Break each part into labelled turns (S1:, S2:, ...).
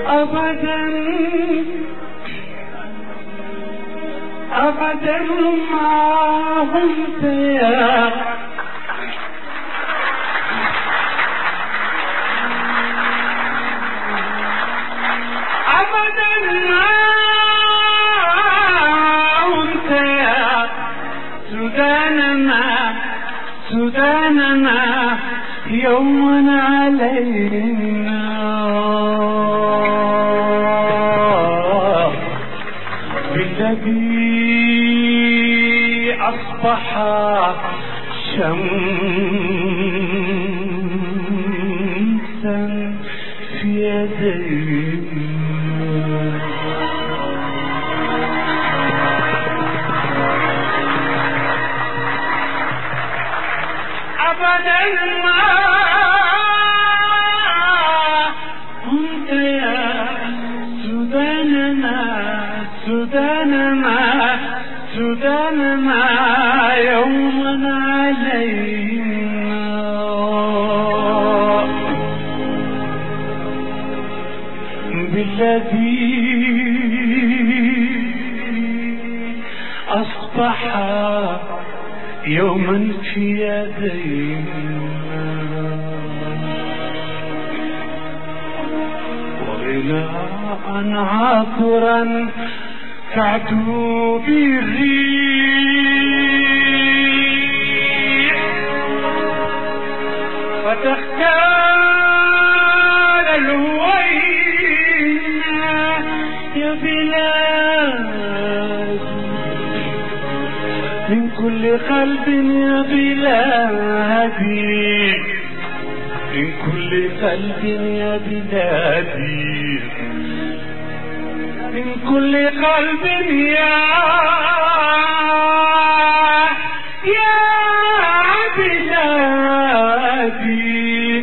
S1: أبدا أبدا ما هم يا أبدا ما هم يا سوداننا سوداننا يوما علينا بالذي أصبح شمسا في يدينا أبدا ما كنت يا سوداننا سوداننا سوداننا يوما علينا بالذي أصبح يوما في يدينا وغناء عاطرا تعدو بالريح فتختار الوين يا بلاد من كل قلب يا بلادي من كل قلب يا بلادي من كل قلب يا بلادي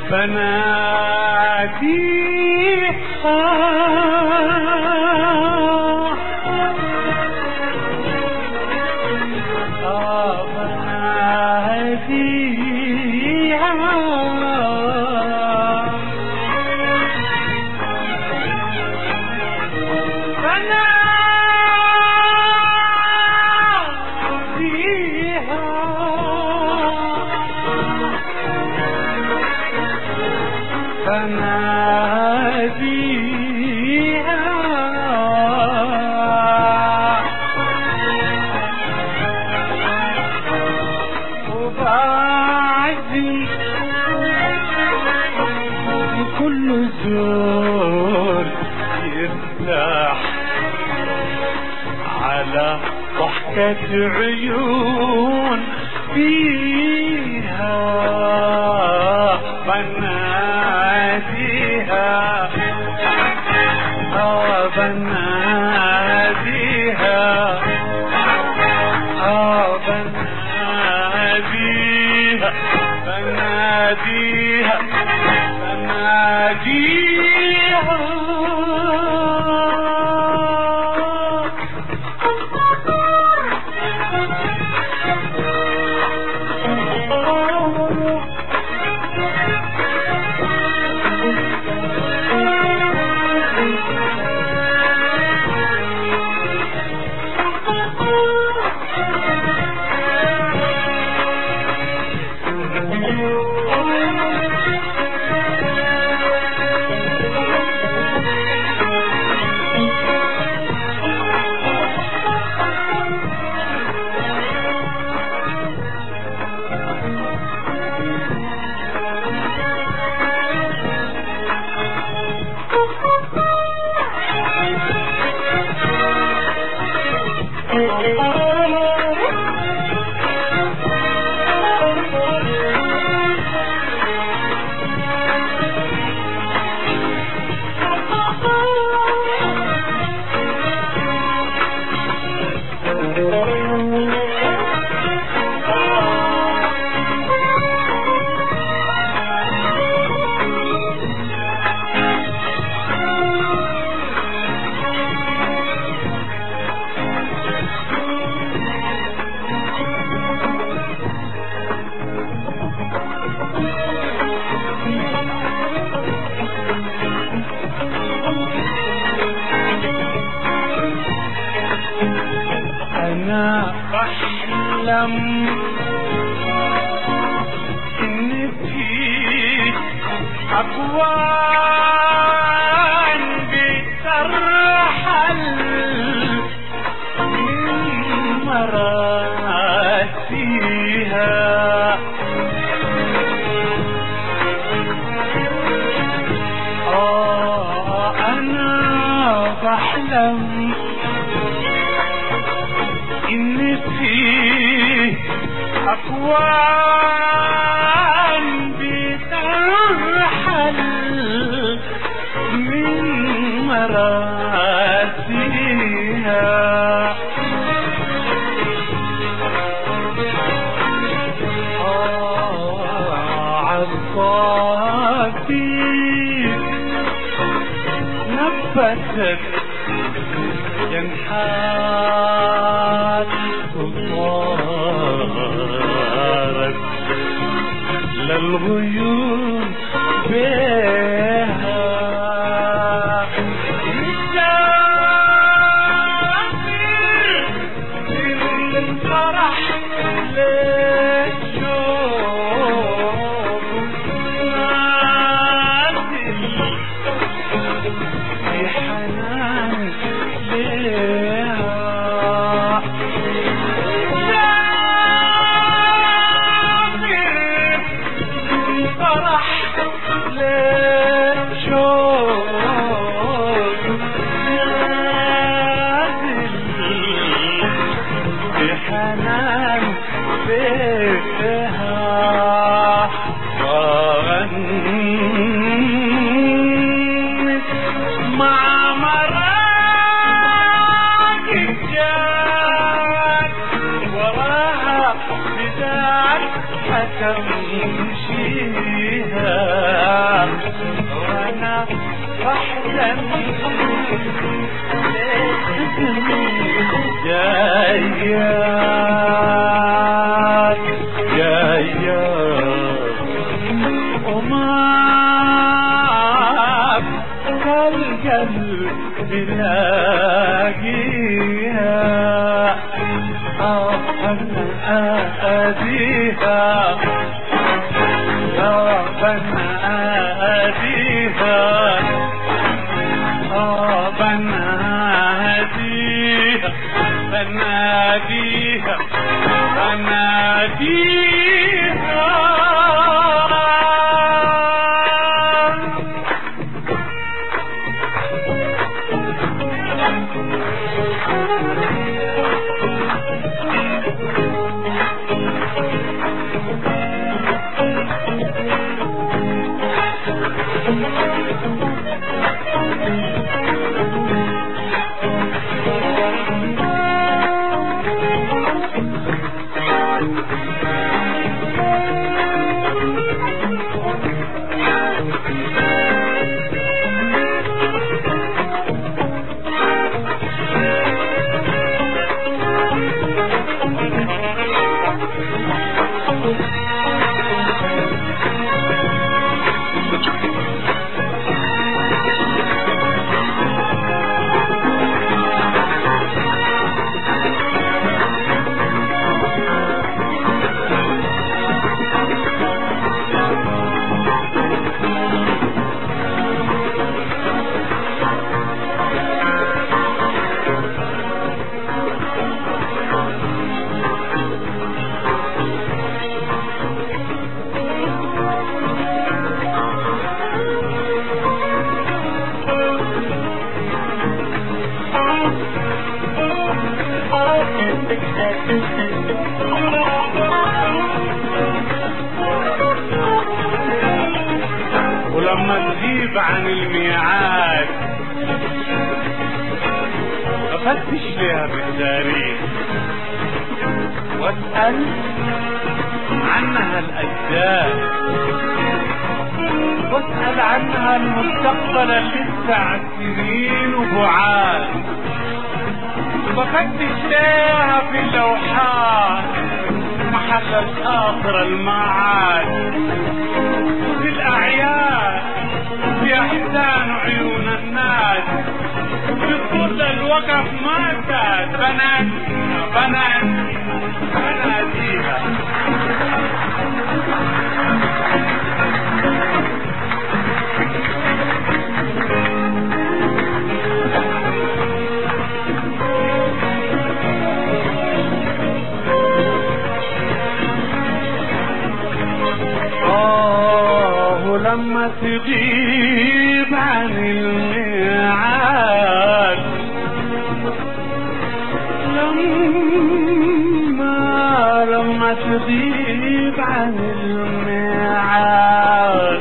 S1: بناديها كل زور يرتاح على ضحكة عيون فيها بناديها بناديها بناديها بناديها بناديها أنا بحلم إن في أكوان بترحل من مراسيها أنا بحلم إن فيه أكوان بترحل من مراسيها عصافي نبتت جنحات وصارت للغيوم بها مسافر الفرح للشوق نازل في حنان فرح ليه تمشيها وانا بحلم جايات جايات وما كالقلب بلاقيها بناديها يا بناديها بناديها بناديها بناديها ولما تغيب عن الميعاد بفتش لها بالتاريخ واسأل عنها الأجداد واسأل عنها المستقبل اللي لسه سنين وبعاد بفتش لها في اللوحات محل الآخر المعاد في الأعياد في أحزان عيون الناس في كل الوقف ما زاد بناديها بناديها لما تغيب عن الميعاد لما تغيب عن الميعاد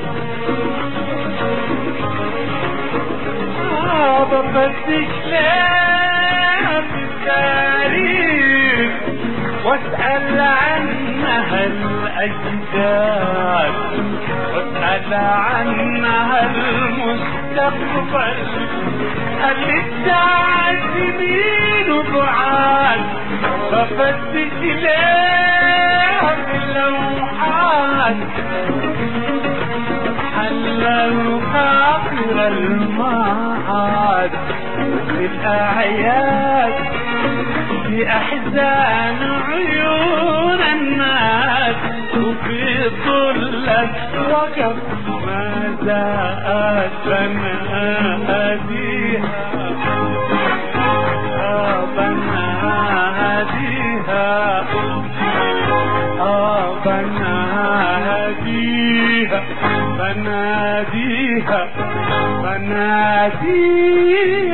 S1: بفتش لها في التاريخ واسأل عنها الأجداد واسأل عنها المستقبل اللي ساعة سنين وبعاد بفتش لها في اللوحات حل الخاطر المعاد في الأعياد في أحزان عيون الناس وفي ظلك وقف ما زاد بناديها بناديها بناديها بناديها بناديها